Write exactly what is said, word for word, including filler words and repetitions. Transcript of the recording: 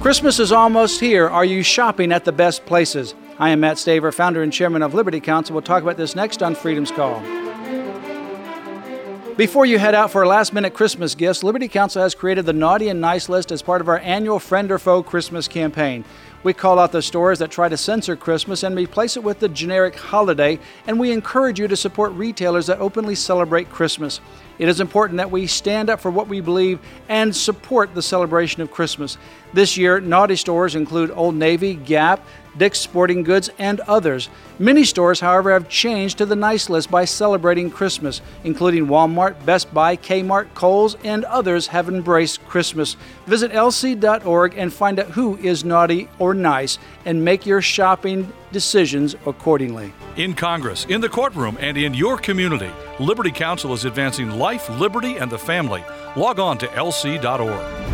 Christmas is almost here. Are you shopping at the best places? I am Matt Staver, founder and chairman of Liberty Counsel. We'll talk about this next on Freedom's Call. Before you head out for last-minute Christmas gifts, Liberty Counsel has created the Naughty and Nice list as part of our annual Friend or Foe Christmas campaign. We call out the stores that try to censor Christmas and replace it with the generic holiday, and we encourage you to support retailers that openly celebrate Christmas. It is important that we stand up for what we believe and support the celebration of Christmas. This year, naughty stores include Old Navy, Gap, Dick's Sporting Goods, and others. Many stores, however, have changed to the nice list by celebrating Christmas, including Walmart, Best Buy, Kmart, Kohl's, and others have embraced Christmas. Visit L C dot org and find out who is naughty or nice and make your shopping decisions accordingly. In Congress, in the courtroom, and in your community, Liberty Counsel is advancing life, liberty, and the family. Log on to L C dot org.